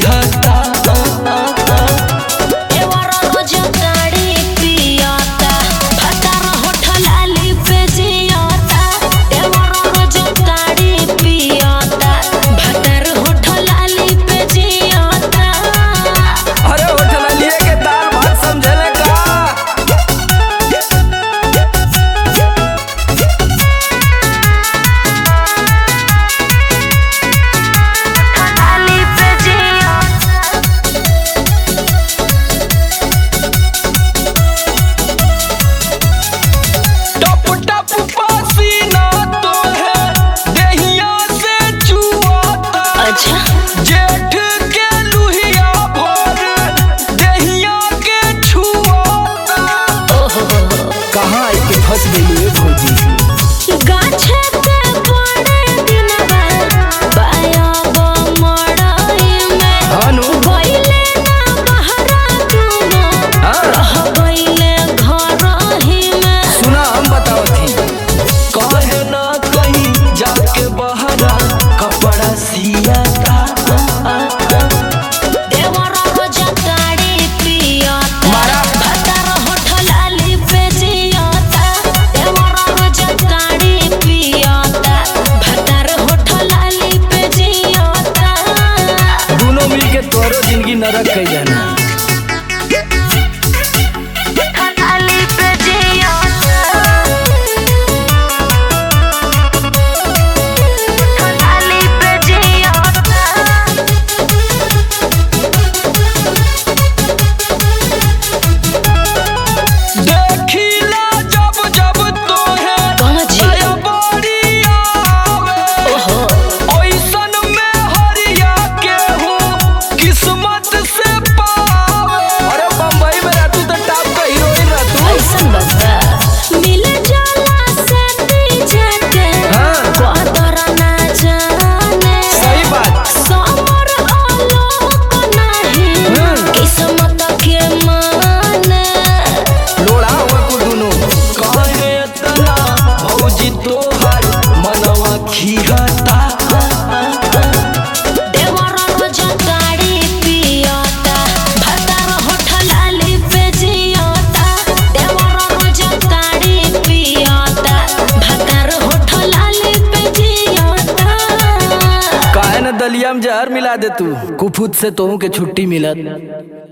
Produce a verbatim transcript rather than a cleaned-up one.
खीहता जेठ के लुहिया भर देहिया के छुआता। कहाँ आके फंस गई है भौजी गाछे पे बड़े दिन पाया मड़ई में हानु गइले ना बहरा दुनो रह गइले घर ही में। सुना हम बताओ थी कहे ना कहीं जाके बहरा कपड़ा सियाता तोरो जिंदगी नरक कई जाना दलिया में जहर मिला दे तू कुफुत से तोहू के छुट्टी मिलत।